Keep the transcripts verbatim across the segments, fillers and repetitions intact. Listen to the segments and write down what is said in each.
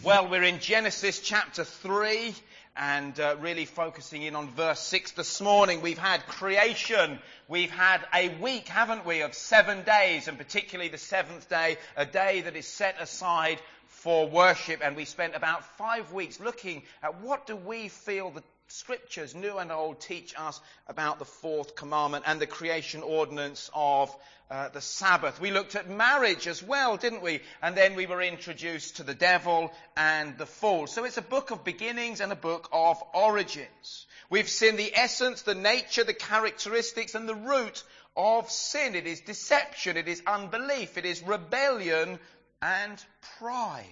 Well, we're in Genesis chapter three and uh, really focusing in on verse six this morning. We've had creation. We've had a week, haven't we, of seven days, and particularly the seventh day, a day that is set aside for worship. And we spent about five weeks looking at what do we feel the Scriptures, new and old, teach us about the fourth commandment and the creation ordinance of uh, the Sabbath. We looked at marriage as well, didn't we? And then we were introduced to the devil and the fall. So it's a book of beginnings and a book of origins. We've seen the essence, the nature, the characteristics and the root of sin. It is deception, it is unbelief, it is rebellion and pride.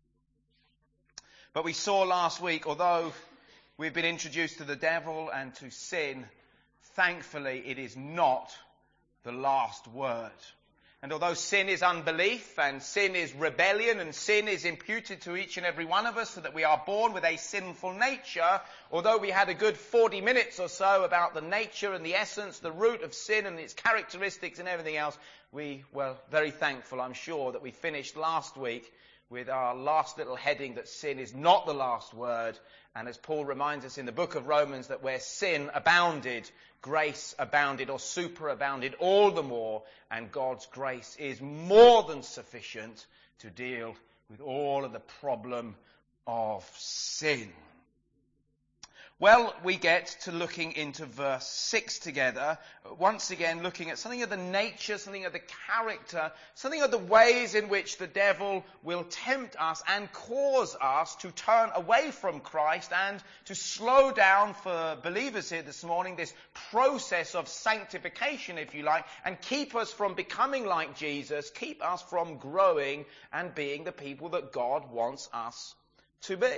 But we saw last week, although we've been introduced to the devil and to sin, thankfully it is not the last word. And although sin is unbelief and sin is rebellion and sin is imputed to each and every one of us so that we are born with a sinful nature, although we had a good forty minutes or so about the nature and the essence, the root of sin and its characteristics and everything else, we were very thankful, I'm sure, that we finished last week with our last little heading that sin is not the last word. And as Paul reminds us in the book of Romans, that where sin abounded, grace abounded or superabounded all the more. And God's grace is more than sufficient to deal with all of the problem of sin. Well, we get to looking into verse six together, once again looking at something of the nature, something of the character, something of the ways in which the devil will tempt us and cause us to turn away from Christ and to slow down, for believers here this morning, this process of sanctification, if you like, and keep us from becoming like Jesus, keep us from growing and being the people that God wants us to be.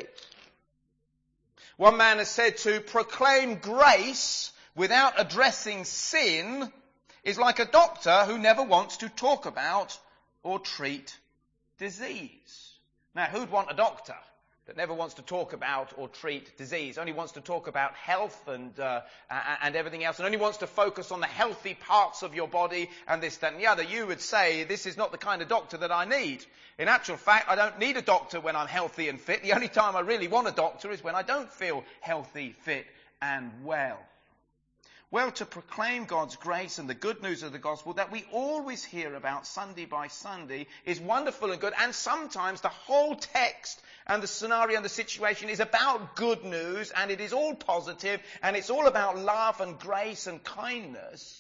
One man has said to proclaim grace without addressing sin is like a doctor who never wants to talk about or treat disease. Now, who'd want a doctor that never wants to talk about or treat disease, only wants to talk about health and uh, and everything else, and only wants to focus on the healthy parts of your body and this, that and the other? You would say, this is not the kind of doctor that I need. In actual fact, I don't need a doctor when I'm healthy and fit. The only time I really want a doctor is when I don't feel healthy, fit and well. Well, to proclaim God's grace and the good news of the gospel that we always hear about Sunday by Sunday is wonderful and good. And sometimes the whole text and the scenario and the situation is about good news, and it is all positive, and it's all about love and grace and kindness.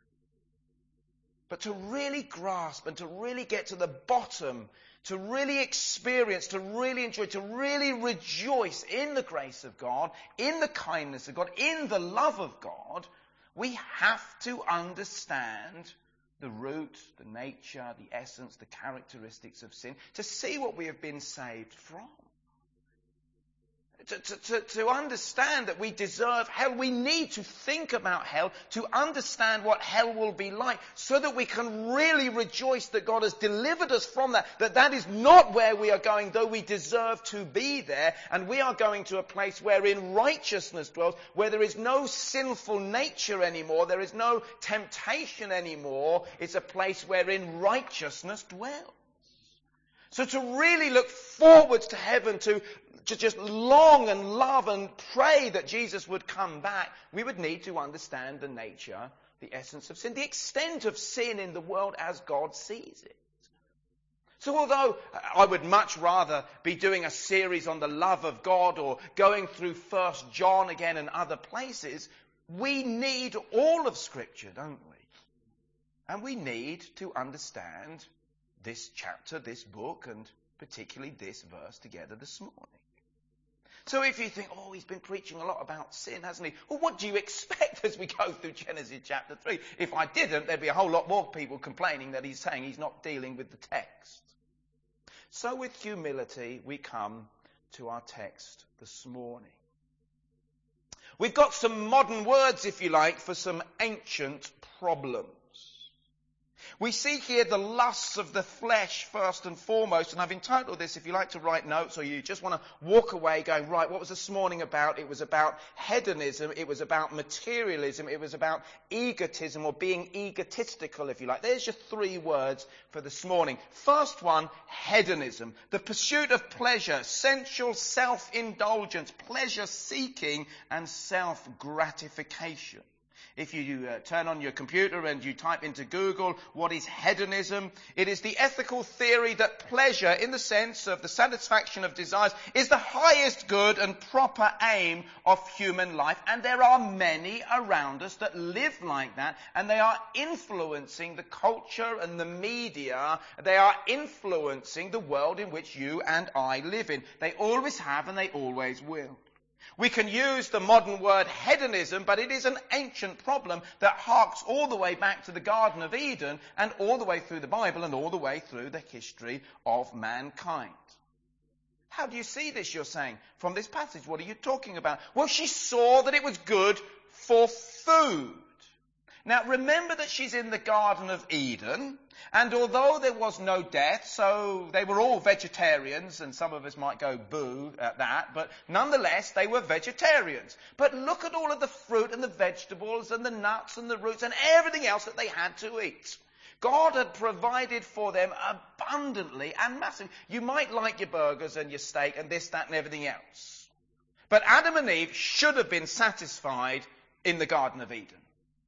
But to really grasp and to really get to the bottom, to really experience, to really enjoy, to really rejoice in the grace of God, in the kindness of God, in the love of God, we have to understand the root, the nature, the essence, the characteristics of sin, to see what we have been saved from. To, to, to, to understand that we deserve hell, we need to think about hell, to understand what hell will be like, so that we can really rejoice that God has delivered us from that, that that is not where we are going, though we deserve to be there, and we are going to a place wherein righteousness dwells, where there is no sinful nature anymore, there is no temptation anymore. It's a place wherein righteousness dwells. So to really look forwards to heaven, to to just long and love and pray that Jesus would come back, we would need to understand the nature, the essence of sin, the extent of sin in the world as God sees it. So although I would much rather be doing a series on the love of God or going through First John again and other places, we need all of Scripture, don't we? And we need to understand this chapter, this book, and particularly this verse together this morning. So if you think, oh, he's been preaching a lot about sin, hasn't he? Well, what do you expect as we go through Genesis chapter three? If I didn't, there'd be a whole lot more people complaining that he's saying he's not dealing with the text. So with humility, we come to our text this morning. We've got some modern words, if you like, for some ancient problems. We see here the lusts of the flesh first and foremost, and I've entitled this, if you like to write notes or you just want to walk away going, right, what was this morning about? It was about hedonism, it was about materialism, it was about egotism or being egotistical, if you like. There's your three words for this morning. First one, hedonism, the pursuit of pleasure, sensual self-indulgence, pleasure-seeking and self-gratification. If you uh, turn on your computer and you type into Google, what is hedonism? It is the ethical theory that pleasure, in the sense of the satisfaction of desires, is the highest good and proper aim of human life. And there are many around us that live like that, and they are influencing the culture and the media. They are influencing the world in which you and I live in. They always have and they always will. We can use the modern word hedonism, but it is an ancient problem that harks all the way back to the Garden of Eden and all the way through the Bible and all the way through the history of mankind. How do you see this, you're saying, from this passage? What are you talking about? Well, she saw that it was good for food. Now, remember that she's in the Garden of Eden, and although there was no death, so they were all vegetarians, and some of us might go boo at that, but nonetheless, they were vegetarians. But look at all of the fruit and the vegetables and the nuts and the roots and everything else that they had to eat. God had provided for them abundantly and massively. You might like your burgers and your steak and this, that, and everything else. But Adam and Eve should have been satisfied in the Garden of Eden.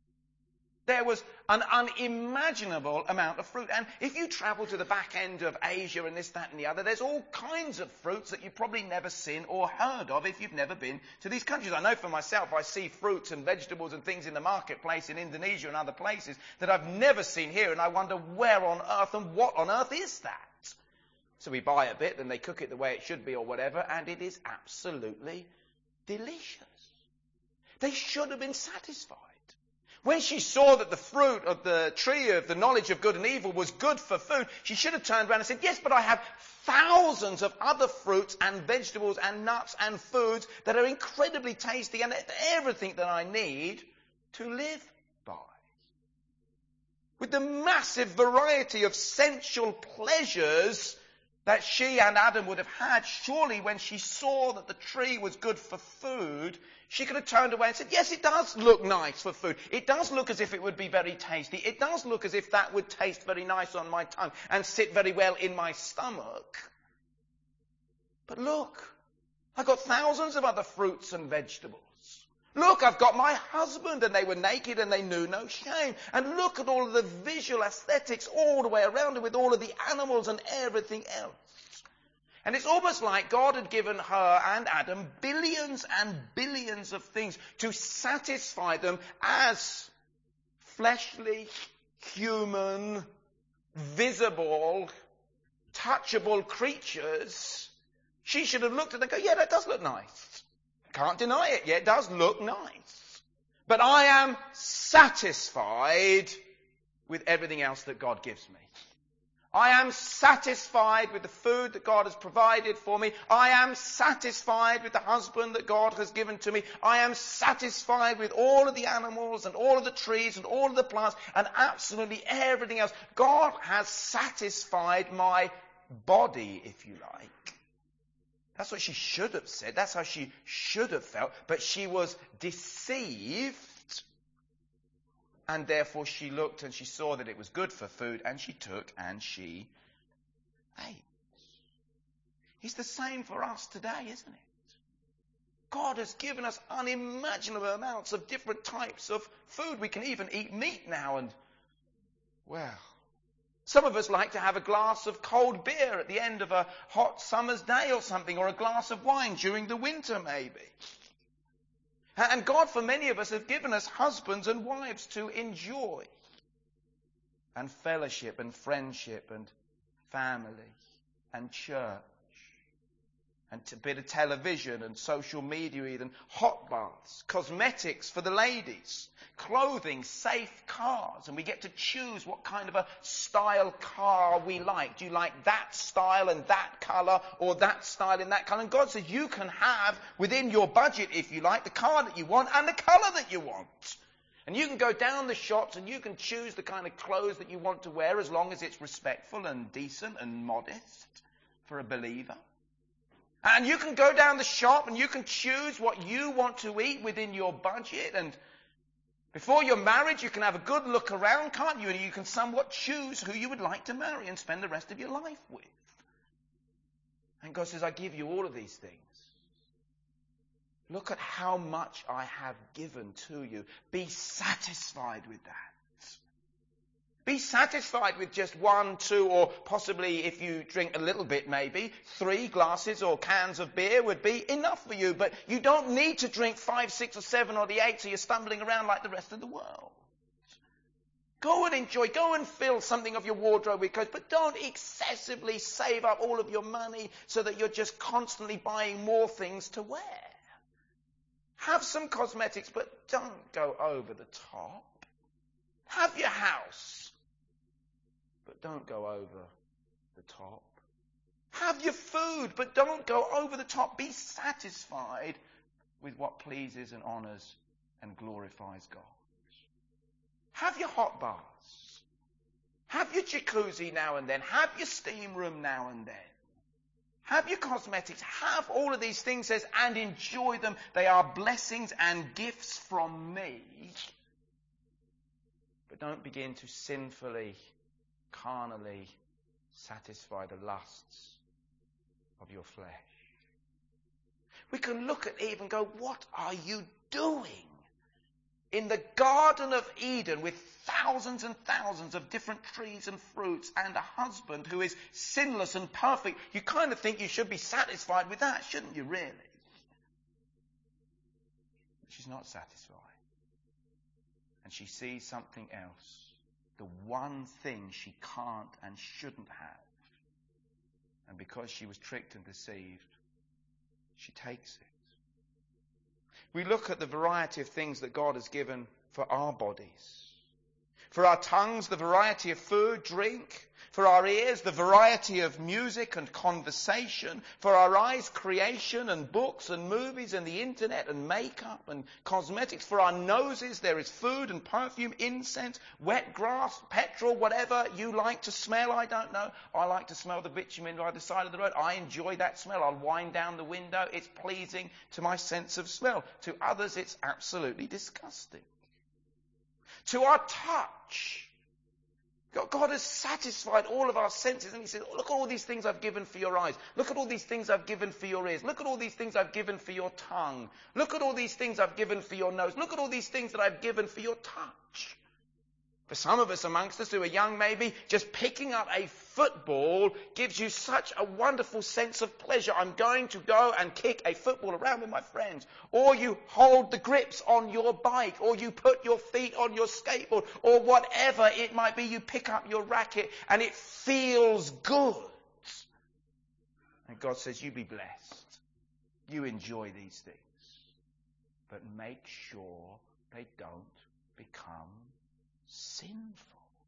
There was an unimaginable amount of fruit. And if you travel to the back end of Asia and this, that and the other, there's all kinds of fruits that you've probably never seen or heard of if you've never been to these countries. I know for myself, I see fruits and vegetables and things in the marketplace in Indonesia and other places that I've never seen here. And I wonder where on earth and what on earth is that? So we buy a bit and they cook it the way it should be or whatever, and it is absolutely delicious. They should have been satisfied. When she saw that the fruit of the tree of the knowledge of good and evil was good for food, she should have turned around and said, yes, but I have thousands of other fruits and vegetables and nuts and foods that are incredibly tasty and everything that I need to live by. With the massive variety of sensual pleasures that she and Adam would have had, surely when she saw that the tree was good for food, she could have turned away and said, yes, it does look nice for food. It does look as if it would be very tasty. It does look as if that would taste very nice on my tongue and sit very well in my stomach. But look, I've got thousands of other fruits and vegetables. Look, I've got my husband, and they were naked and they knew no shame. And look at all of the visual aesthetics all the way around it with all of the animals and everything else. And it's almost like God had given her and Adam billions and billions of things to satisfy them as fleshly, human, visible, touchable creatures. She should have looked at them and go, yeah, that does look nice. Can't deny it. Yeah, it does look nice. But I am satisfied with everything else that God gives me. I am satisfied with the food that God has provided for me. I am satisfied with the husband that God has given to me. I am satisfied with all of the animals and all of the trees and all of the plants and absolutely everything else. God has satisfied my body, if you like. That's what she should have said. That's how she should have felt. But she was deceived. And therefore she looked and she saw that it was good for food, and she took and she ate. It's the same for us today, isn't it? God has given us unimaginable amounts of different types of food. We can even eat meat now, and, well, some of us like to have a glass of cold beer at the end of a hot summer's day or something, or a glass of wine during the winter maybe. And God, for many of us, have given us husbands and wives to enjoy. And fellowship and friendship and family and church. And a bit of television and social media even. Hot baths, cosmetics for the ladies, clothing, safe cars. And we get to choose what kind of a style car we like. Do you like that style and that colour, or that style and that colour? And God says you can have within your budget, if you like, the car that you want and the colour that you want. And you can go down the shops and you can choose the kind of clothes that you want to wear as long as it's respectful and decent and modest for a believer. And you can go down the shop and you can choose what you want to eat within your budget. And before your marriage, you can have a good look around, can't you? And you can somewhat choose who you would like to marry and spend the rest of your life with. And God says, I give you all of these things. Look at how much I have given to you. Be satisfied with that. Be satisfied with just one, two, or possibly if you drink a little bit maybe, three glasses or cans of beer would be enough for you. But you don't need to drink five, six, or seven, or the eight so you're stumbling around like the rest of the world. Go and enjoy. Go and fill something of your wardrobe with clothes. But don't excessively save up all of your money so that you're just constantly buying more things to wear. Have some cosmetics, but don't go over the top. Have your house, but don't go over the top. Have your food, but don't go over the top. Be satisfied with what pleases and honors and glorifies God. Have your hot baths. Have your jacuzzi now and then. Have your steam room now and then. Have your cosmetics. Have all of these things, says, and enjoy them. They are blessings and gifts from me. But don't begin to sinfully, carnally satisfy the lusts of your flesh. We can look at Eve and go, what are you doing? In the Garden of Eden with thousands and thousands of different trees and fruits and a husband who is sinless and perfect, you kind of think you should be satisfied with that, shouldn't you, really? But she's not satisfied. And she sees something else. The one thing she can't and shouldn't have. And because she was tricked and deceived, she takes it. We look at the variety of things that God has given for our bodies. For our tongues, the variety of food, drink. For our ears, the variety of music and conversation. For our eyes, creation and books and movies and the internet and makeup and cosmetics. For our noses, there is food and perfume, incense, wet grass, petrol, whatever you like to smell, I don't know. I like to smell the bitumen by the side of the road. I enjoy that smell. I'll wind down the window. It's pleasing to my sense of smell. To others, it's absolutely disgusting. To our touch, God has satisfied all of our senses, and he says, look at all these things I've given for your eyes. Look at all these things I've given for your ears. Look at all these things I've given for your tongue. Look at all these things I've given for your nose. Look at all these things that I've given for your touch. For some of us amongst us who are young maybe, just picking up a football gives you such a wonderful sense of pleasure. I'm going to go and kick a football around with my friends. Or you hold the grips on your bike, or you put your feet on your skateboard, or whatever it might be, you pick up your racket and it feels good. And God says, you be blessed. You enjoy these things. But make sure they don't become sinful.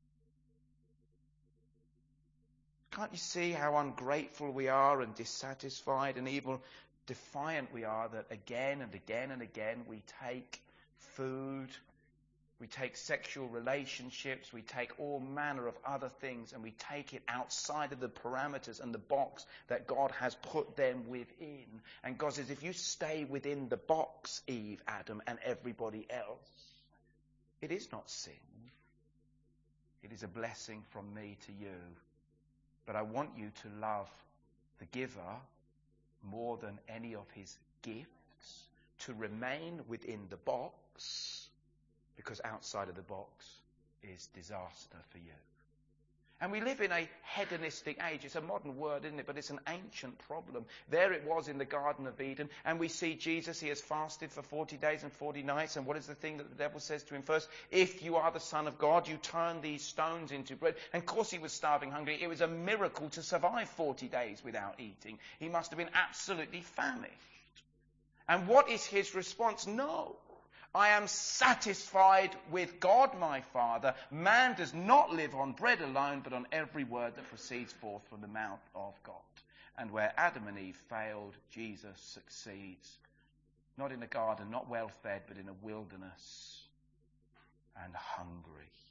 Can't you see how ungrateful we are and dissatisfied and even defiant we are that again and again and again we take food, we take sexual relationships, we take all manner of other things and we take it outside of the parameters and the box that God has put them within. And God says, if you stay within the box, Eve, Adam, and everybody else, it is not sin. It is a blessing from me to you. But I want you to love the giver more than any of his gifts, to remain within the box, because outside of the box is disaster for you. And we live in a hedonistic age. It's a modern word, isn't it? But it's an ancient problem. There it was in the Garden of Eden. And we see Jesus, he has fasted for forty days and forty nights. And what is the thing that the devil says to him first? If you are the Son of God, you turn these stones into bread. And of course he was starving, hungry. It was a miracle to survive forty days without eating. He must have been absolutely famished. And what is his response? No. I am satisfied with God my Father. Man does not live on bread alone, but on every word that proceeds forth from the mouth of God. And where Adam and Eve failed, Jesus succeeds. Not in a garden, not well fed, but in a wilderness. and hungry.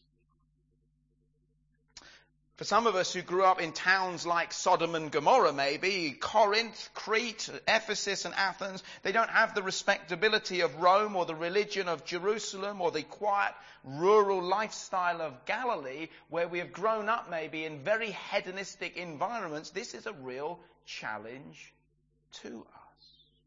For some of us who grew up in towns like Sodom and Gomorrah, maybe, Corinth, Crete, Ephesus and Athens, they don't have the respectability of Rome or the religion of Jerusalem or the quiet rural lifestyle of Galilee, where we have grown up maybe in very hedonistic environments. This is a real challenge to us.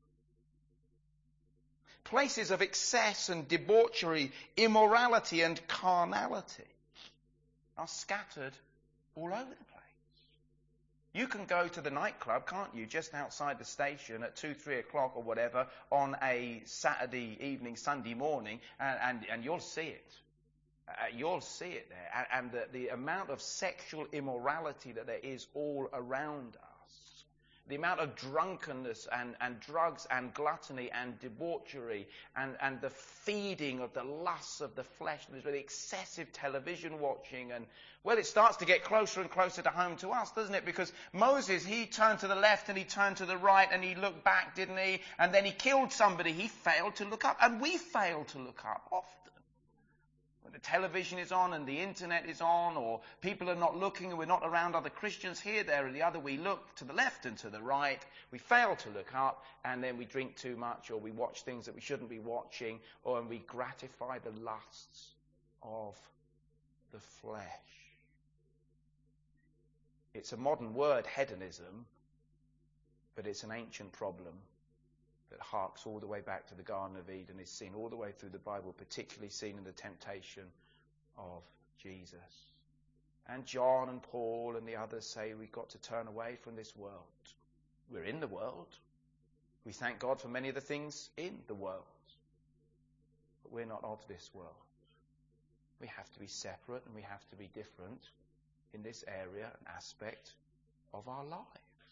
Places of excess and debauchery, immorality and carnality are scattered all over the place. You can go to the nightclub, can't you, just outside the station at two, three o'clock or whatever on a Saturday evening, Sunday morning, and, and, and you'll see it. Uh, you'll see it there. And, and the, the amount of sexual immorality that there is all around us. The amount of drunkenness and, and drugs and gluttony and debauchery and, and the feeding of the lusts of the flesh, there's really excessive television watching, and well, it starts to get closer and closer to home to us, doesn't it? Because Moses, he turned to the left and he turned to the right and he looked back, didn't he? And then he killed somebody. He failed to look up, and we fail to look up often. When the television is on and the internet is on, or people are not looking and we're not around other Christians here, there, or the other, we look to the left and to the right. We fail to look up, and then we drink too much, or we watch things that we shouldn't be watching, or we gratify the lusts of the flesh. It's a modern word, hedonism, but it's an ancient problem that harks all the way back to the Garden of Eden, is seen all the way through the Bible, particularly seen in the temptation of Jesus. And John and Paul and the others say we've got to turn away from this world. We're in the world. We thank God for many of the things in the world. But we're not of this world. We have to be separate and we have to be different in this area and aspect of our lives.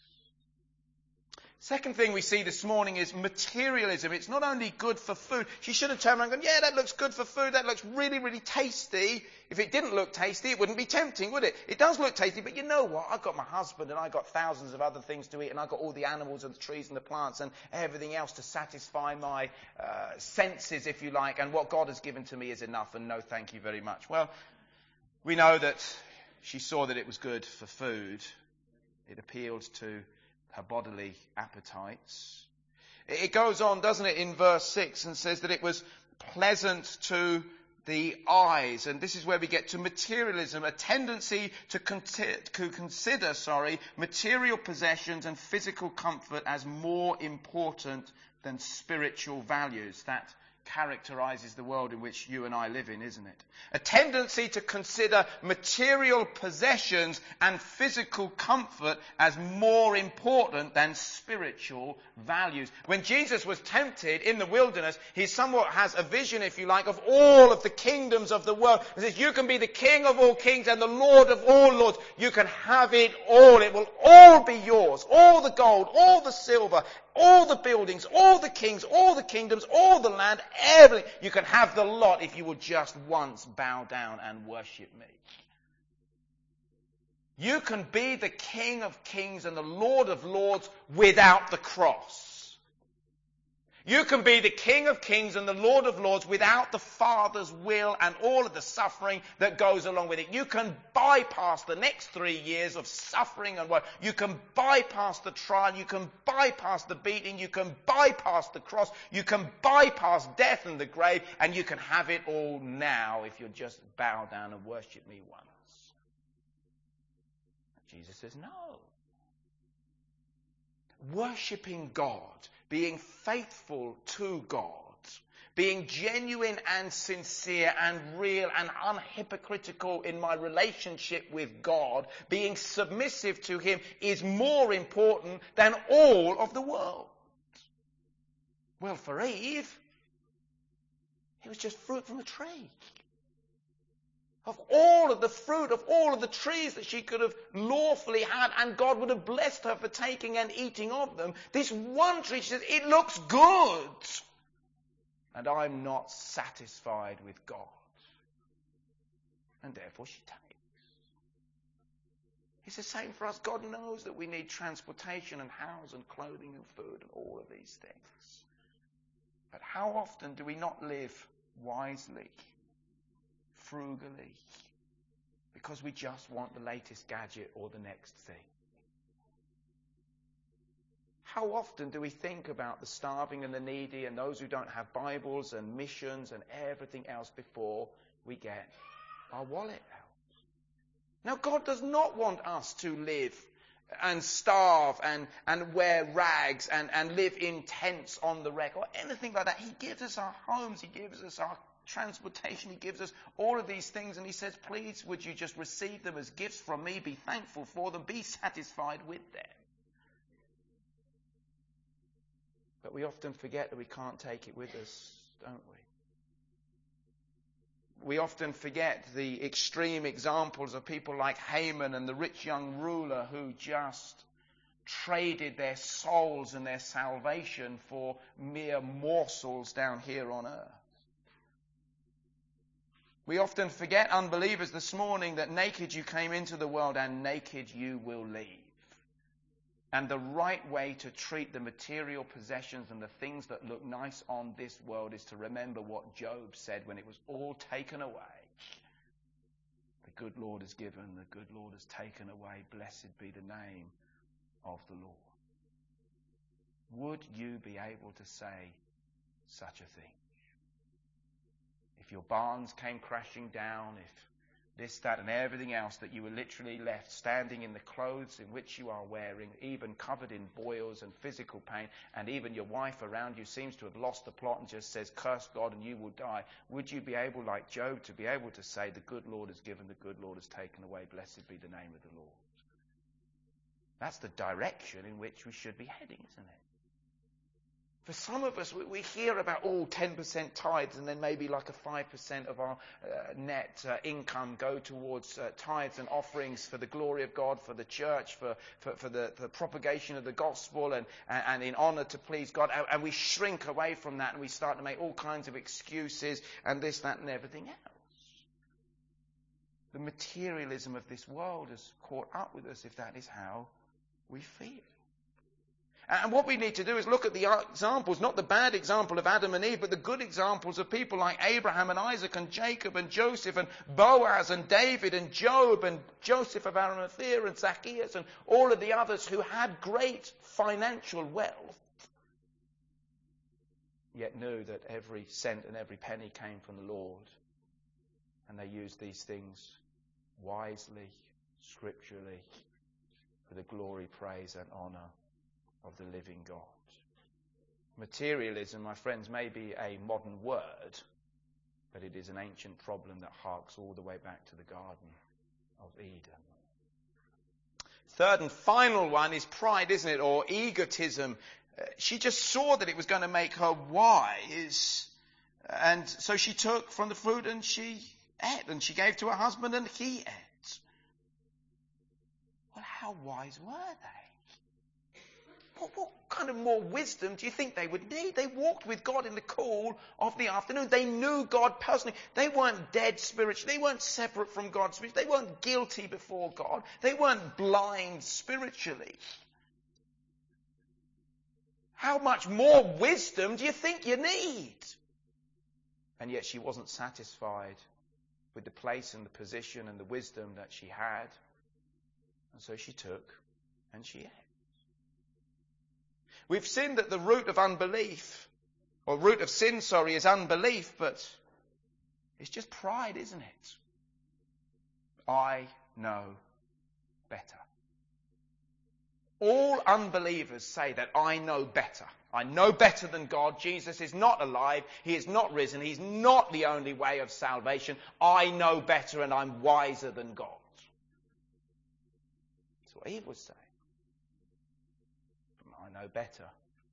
Second thing we see this morning is materialism. It's not only good for food. She should have turned around and gone, yeah, that looks good for food. That looks really, really tasty. If it didn't look tasty, it wouldn't be tempting, would it? It does look tasty, but you know what? I've got my husband and I've got thousands of other things to eat, and I've got all the animals and the trees and the plants and everything else to satisfy my uh, senses, if you like, and what God has given to me is enough, and no thank you very much. Well, we know that she saw that it was good for food. It appealed to her bodily appetites. It goes on, doesn't it, in verse six, and says that it was pleasant to the eyes. And this is where we get to materialism, a tendency to, con- to consider, sorry, material possessions and physical comfort as more important than spiritual values. That characterizes the world in which you and I live in, isn't it? A tendency to consider material possessions and physical comfort as more important than spiritual values. When Jesus was tempted in the wilderness, he somewhat has a vision, if you like, of all of the kingdoms of the world. He says, you can be the King of all kings and the Lord of all lords. You can have it all. It will all be yours. All the gold, all the silver, all the buildings, all the kings, all the kingdoms, all the land, everything. You can have the lot if you will just once bow down and worship me. You can be the King of kings and the Lord of lords without the cross. You can be the King of kings and the Lord of lords without the Father's will and all of the suffering that goes along with it. You can bypass the next three years of suffering and work. You can bypass the trial. You can bypass the beating. You can bypass the cross. You can bypass death and the grave. And you can have it all now if you'll just bow down and worship me once. Jesus says no. Worshipping God, being faithful to God, being genuine and sincere and real and unhypocritical in my relationship with God, being submissive to him is more important than all of the world. Well, for Eve, it was just fruit from a tree. Of all of the fruit of all of the trees that she could have lawfully had, and God would have blessed her for taking and eating of them, this one tree, she says, it looks good. And I'm not satisfied with God. And therefore she takes. It's the same for us. God knows that we need transportation and house and clothing and food and all of these things. But how often do we not live wisely? frugally, because we just want the latest gadget or the next thing. How often do we think about the starving and the needy and those who don't have Bibles and missions and everything else before we get our wallet out? Now, God does not want us to live and starve and, and wear rags and, and live in tents on the wreck or anything like that. He gives us our homes. He gives us our transportation. He gives us all of these things. And he says, please, would you just receive them as gifts from me? Be thankful for them. Be satisfied with them. But we often forget that we can't take it with us, don't we? We often forget the extreme examples of people like Haman and the rich young ruler who just traded their souls and their salvation for mere morsels down here on earth. We often forget, unbelievers, this morning that naked you came into the world and naked you will leave. And the right way to treat the material possessions and the things that look nice on this world is to remember what Job said when it was all taken away. The good Lord has given, the good Lord has taken away. Blessed be the name of the Lord. Would you be able to say such a thing? If your barns came crashing down, if this, that, and everything else, that you were literally left standing in the clothes in which you are wearing, even covered in boils and physical pain, and even your wife around you seems to have lost the plot and just says, curse God and you will die. Would you be able, like Job, to be able to say, the good Lord has given, the good Lord has taken away, blessed be the name of the Lord? That's the direction in which we should be heading, isn't it? For some of us, we, we hear about, oh, ten percent tithes, and then maybe like a five percent of our uh, net uh, income go towards uh, tithes and offerings for the glory of God, for the church, for, for, for, the, for the propagation of the gospel, and, and, and in honour to please God. And, and we shrink away from that, and we start to make all kinds of excuses, and this, that, and everything else. The materialism of this world has caught up with us if that is how we feel. And what we need to do is look at the examples, not the bad example of Adam and Eve, but the good examples of people like Abraham and Isaac and Jacob and Joseph and Boaz and David and Job and Joseph of Arimathea and Zacchaeus and all of the others who had great financial wealth, yet knew that every cent and every penny came from the Lord. And they used these things wisely, scripturally, for the glory, praise and honour of the living God. Materialism, my friends, may be a modern word, but it is an ancient problem that harks all the way back to the Garden of Eden. Third and final one is pride, isn't it, or egotism. Uh, she just saw that it was going to make her wise, and so she took from the fruit and she ate, and she gave to her husband and he ate. Well, how wise were they? What, what kind of more wisdom do you think they would need? They walked with God in the cool of the afternoon. They knew God personally. They weren't dead spiritually. They weren't separate from God spiritually. They weren't guilty before God. They weren't blind spiritually. How much more wisdom do you think you need? And yet she wasn't satisfied with the place and the position and the wisdom that she had. And so she took and she ate. We've seen that the root of unbelief, or root of sin, sorry, is unbelief, but it's just pride, isn't it? I know better. All unbelievers say that I know better. I know better than God. Jesus is not alive. He is not risen. He's not the only way of salvation. I know better and I'm wiser than God. That's what Eve was saying. I know better.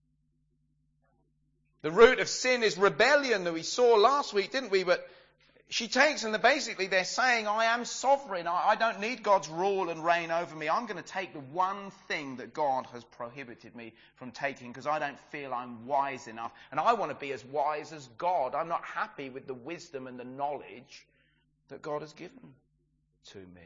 The root of sin is rebellion that we saw last week, didn't we? But she takes, and basically they're saying, I am sovereign. I, I don't need God's rule and reign over me. I'm going to take the one thing that God has prohibited me from taking because I don't feel I'm wise enough. And I want to be as wise as God. I'm not happy with the wisdom and the knowledge that God has given to me.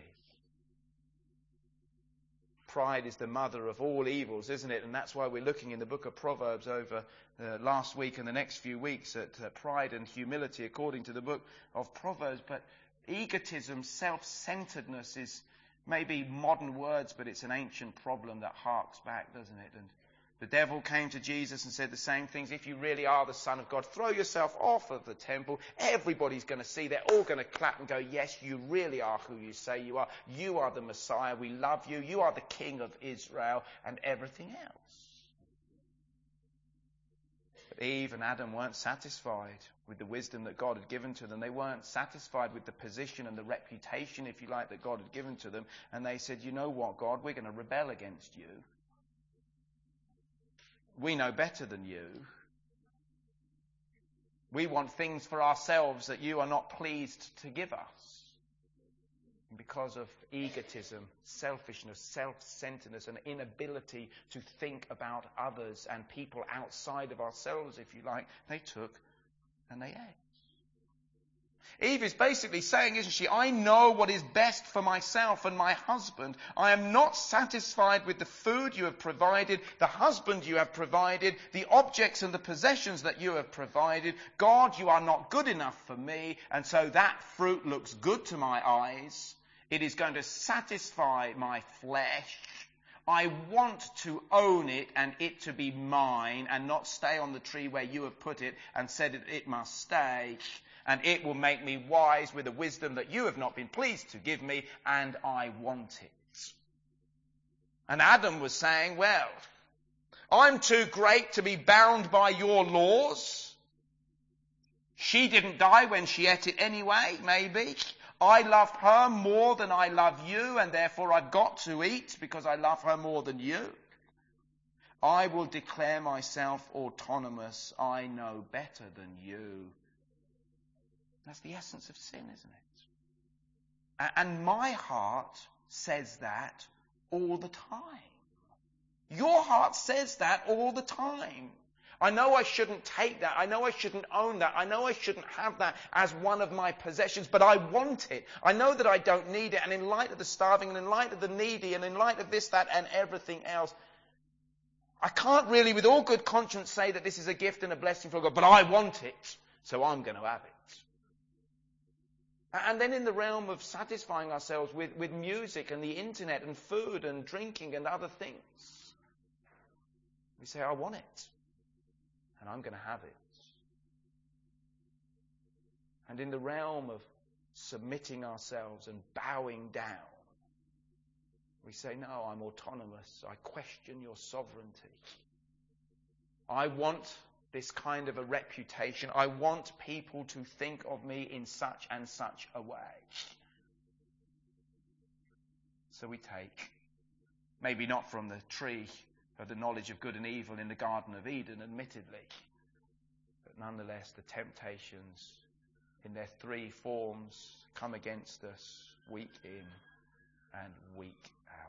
Pride is the mother of all evils, isn't it? And that's why we're looking in the book of Proverbs over uh, last week and the next few weeks at uh, pride and humility according to the book of Proverbs. But Egotism, self-centeredness is maybe modern words, but it's an ancient problem that harks back, doesn't it? And the devil came to Jesus and said the same things. If you really are the Son of God, throw yourself off of the temple. Everybody's going to see. They're all going to clap and go, yes, you really are who you say you are. You are the Messiah. We love you. You are the King of Israel and everything else. But Eve and Adam weren't satisfied with the wisdom that God had given to them. They weren't satisfied with the position and the reputation, if you like, that God had given to them. And they said, you know what, God, we're going to rebel against you. We know better than you. We want things for ourselves that you are not pleased to give us. And because of egotism, selfishness, self-centeredness, and inability to think about others and people outside of ourselves, if you like, they took and they ate. Eve is basically saying, isn't she, I know what is best for myself and my husband. I am not satisfied with the food you have provided, the husband you have provided, the objects and the possessions that you have provided. God, you are not good enough for me, and so that fruit looks good to my eyes. It is going to satisfy my flesh. I want to own it and it to be mine and not stay on the tree where you have put it and said it, it must stay. And it will make me wise with a wisdom that you have not been pleased to give me, and I want it. And Adam was saying, well, I'm too great to be bound by your laws. She didn't die when she ate it anyway, maybe. I love her more than I love you, and therefore I've got to eat because I love her more than you. I will declare myself autonomous. I know better than you. That's the essence of sin, isn't it? And my heart says that all the time. Your heart says that all the time. I know I shouldn't take that. I know I shouldn't own that. I know I shouldn't have that as one of my possessions, but I want it. I know that I don't need it. And in light of the starving and in light of the needy and in light of this, that and everything else, I can't really with all good conscience say that this is a gift and a blessing from God, but I want it, so I'm going to have it. And then in the realm of satisfying ourselves with, with music and the internet and food and drinking and other things, we say, I want it. And I'm going to have it. And in the realm of submitting ourselves and bowing down, we say, no, I'm autonomous. I question your sovereignty. I want this kind of a reputation. I want people to think of me in such and such a way. So we take, maybe not from the tree of the knowledge of good and evil in the Garden of Eden, admittedly, but nonetheless the temptations in their three forms come against us week in and week out.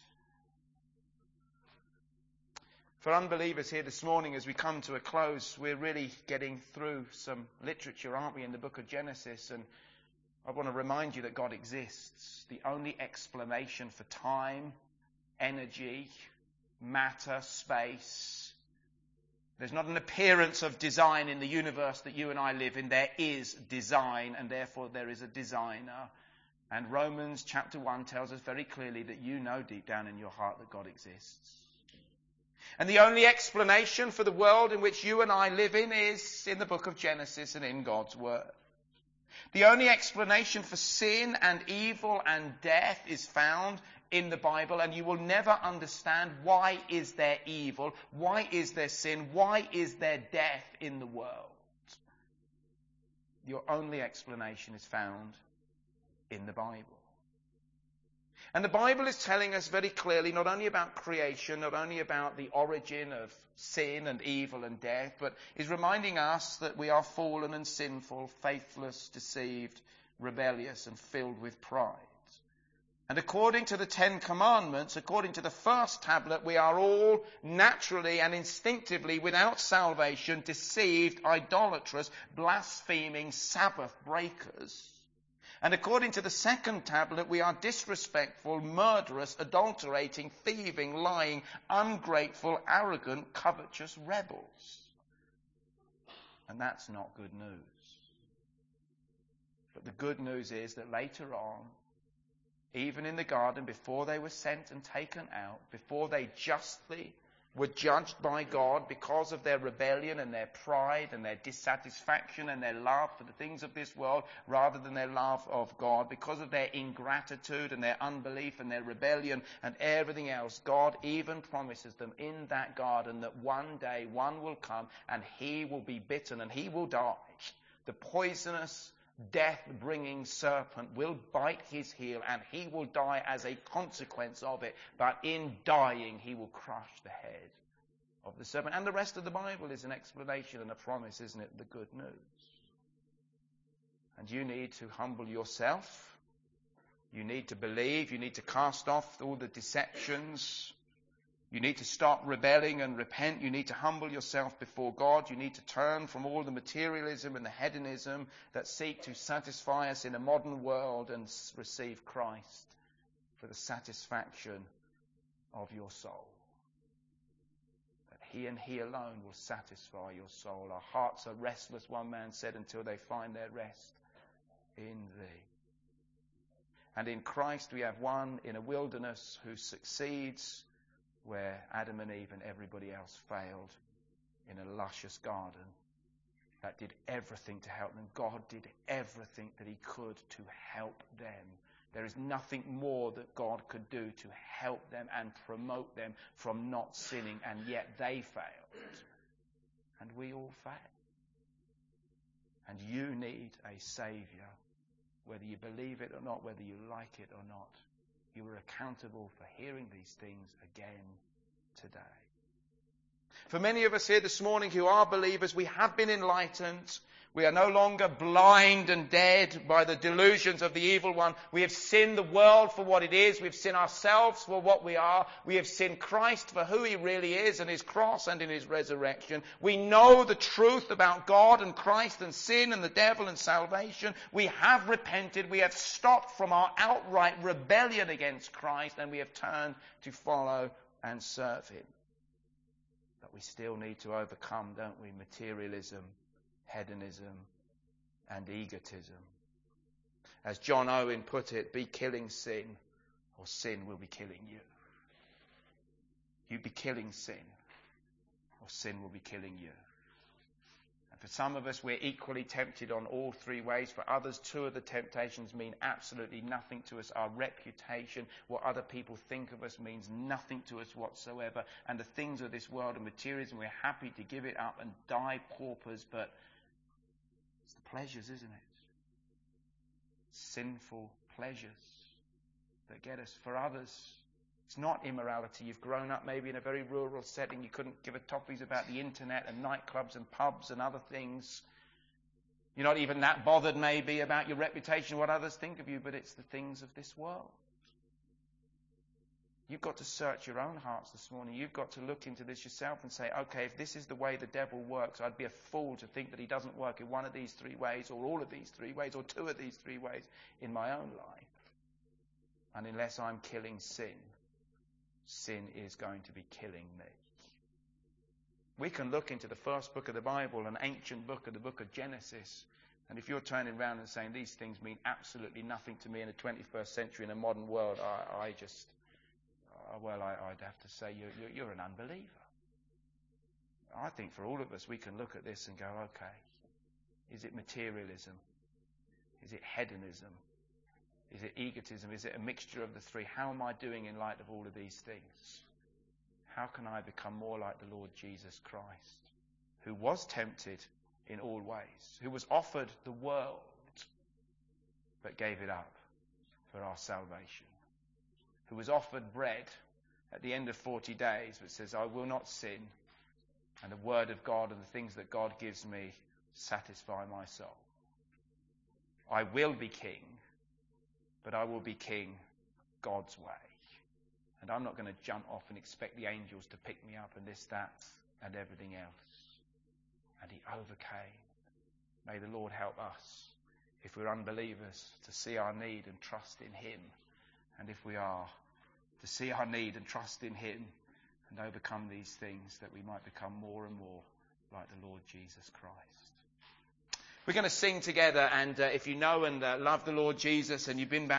For unbelievers here this morning, as we come to a close, we're really getting through some literature, aren't we, in the book of Genesis? And I want to remind you that God exists. The only explanation for time, energy, matter, space. There's not an appearance of design in the universe that you and I live in. There is design, and therefore there is a designer. And Romans chapter one tells us very clearly that you know deep down in your heart that God exists. And the only explanation for the world in which you and I live in is in the book of Genesis and in God's Word. The only explanation for sin and evil and death is found in the Bible, and you will never understand why is there evil, why is there sin, why is there death in the world. Your only explanation is found in the Bible. And the Bible is telling us very clearly not only about creation, not only about the origin of sin and evil and death, but is reminding us that we are fallen and sinful, faithless, deceived, rebellious, and filled with pride. And according to the Ten Commandments, according to the first tablet, we are all naturally and instinctively, without salvation, deceived, idolatrous, blaspheming, Sabbath breakers. And according to the second tablet, we are disrespectful, murderous, adulterating, thieving, lying, ungrateful, arrogant, covetous rebels. And that's not good news. But the good news is that later on, even in the garden, before they were sent and taken out, before they justly were judged by God because of their rebellion and their pride and their dissatisfaction and their love for the things of this world rather than their love of God, because of their ingratitude and their unbelief and their rebellion and everything else, God even promises them in that garden that one day one will come and he will be bitten and he will die. The poisonous, death-bringing serpent will bite his heel and he will die as a consequence of it. But in dying, he will crush the head of the serpent. And the rest of the Bible is an explanation and a promise, isn't it? The good news. And you need to humble yourself. You need to believe. You need to cast off all the deceptions. You need to stop rebelling and repent. You need to humble yourself before God. You need to turn from all the materialism and the hedonism that seek to satisfy us in a modern world and receive Christ for the satisfaction of your soul. That he and he alone will satisfy your soul. Our hearts are restless, one man said, until they find their rest in thee. And in Christ we have one in a wilderness who succeeds where Adam and Eve and everybody else failed, in a luscious garden that did everything to help them. God did everything that he could to help them. There is nothing more that God could do to help them and promote them from not sinning, and yet they failed. And we all fail. And you need a Saviour, whether you believe it or not, whether you like it or not. You are accountable for hearing these things again today. For many of us here this morning who are believers, we have been enlightened. We are no longer blind and dead by the delusions of the evil one. We have seen the world for what it is. We've seen ourselves for what we are. We have seen Christ for who he really is and his cross and in his resurrection. We know the truth about God and Christ and sin and the devil and salvation. We have repented. We have stopped from our outright rebellion against Christ, and we have turned to follow and serve him. But we still need to overcome, don't we, materialism, hedonism and egotism. As John Owen put it, be killing sin or sin will be killing you. You be killing sin or sin will be killing you. And for some of us, we're equally tempted on all three ways. For others, two of the temptations mean absolutely nothing to us. Our reputation, what other people think of us, means nothing to us whatsoever. And the things of this world and materialism, we're happy to give it up and die paupers, but it's the pleasures, isn't it? Sinful pleasures that get us. For others, it's not immorality. You've grown up maybe in a very rural setting. You couldn't give a toffees about the internet and nightclubs and pubs and other things. You're not even that bothered maybe about your reputation, what others think of you, but it's the things of this world. You've got to search your own hearts this morning. You've got to look into this yourself and say, okay, if this is the way the devil works, I'd be a fool to think that he doesn't work in one of these three ways, or all of these three ways, or two of these three ways in my own life. And unless I'm killing sin, sin is going to be killing me. We can look into the first book of the Bible, an ancient book of the book of Genesis, and if you're turning around and saying these things mean absolutely nothing to me in the twenty-first century in a modern world, I, I just, uh, well, I, I'd have to say you're, you're, you're an unbeliever. I think for all of us, we can look at this and go, okay, is it materialism? Is it hedonism? Is it egotism? Is it a mixture of the three? How am I doing in light of all of these things? How can I become more like the Lord Jesus Christ, who was tempted in all ways, who was offered the world, but gave it up for our salvation, who was offered bread at the end of forty days, but says, I will not sin, and the word of God and the things that God gives me satisfy my soul. I will be king, but I will be king God's way. And I'm not going to jump off and expect the angels to pick me up and this, that, and everything else. And he overcame. May the Lord help us, if we're unbelievers, to see our need and trust in him. And if we are, to see our need and trust in him and overcome these things, that we might become more and more like the Lord Jesus Christ. We're going to sing together, and uh, if you know and uh, love the Lord Jesus and you've been back